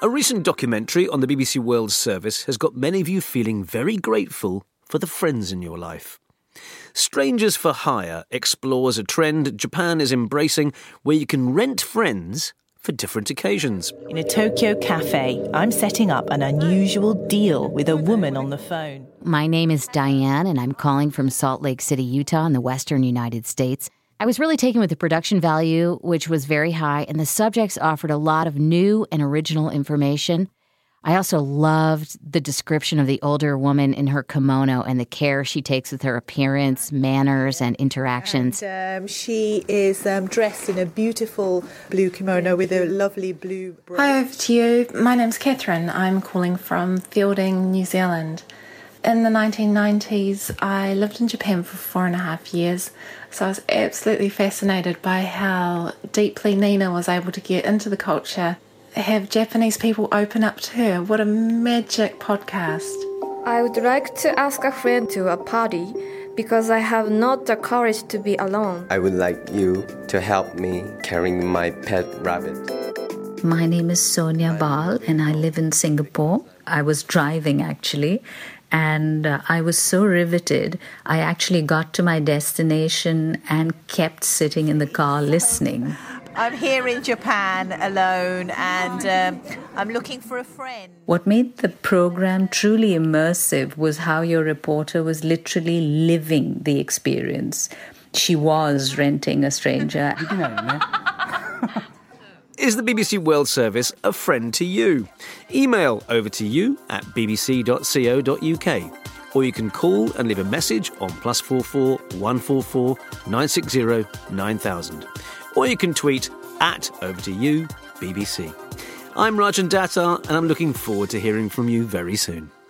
A recent documentary on the BBC World Service has got many of you feeling very grateful for the friends in your life. Strangers for Hire explores a trend Japan is embracing where you can rent friends for different occasions. In a Tokyo cafe, I'm setting up an unusual deal with a woman on the phone. My name is Diane, and I'm calling from Salt Lake City, Utah, in the western United States. I was really taken with the production value, which was very high, and the subjects offered a lot of new and original information. I also loved the description of the older woman in her kimono and the care she takes with her appearance, manners, and interactions. And, she is dressed in a beautiful blue kimono with a lovely blue braid. Hi, over to you. My name's Catherine. I'm calling from Fielding, New Zealand. In the 1990s, I lived in Japan for 4.5 years, so I was absolutely fascinated by how deeply Nina was able to get into the culture, have Japanese people open up to her. What a magic podcast. I would like to ask a friend to a party because I have not the courage to be alone. I would like you to help me carrying my pet rabbit. My name is Sonia Bal and I live in Singapore. I was driving actually, and I was so riveted. I actually got to my destination and kept sitting in the car listening. I'm here in Japan alone and I'm looking for a friend. What made the program truly immersive was how your reporter was literally living the experience. She was renting a stranger. Is the BBC World Service a friend to you? Email over to you@bbc.co.uk, or you can call and leave a message on +44 144 960 9000. Or you can tweet @OverToYouBBC. I'm Rajan Datta, and I'm looking forward to hearing from you very soon.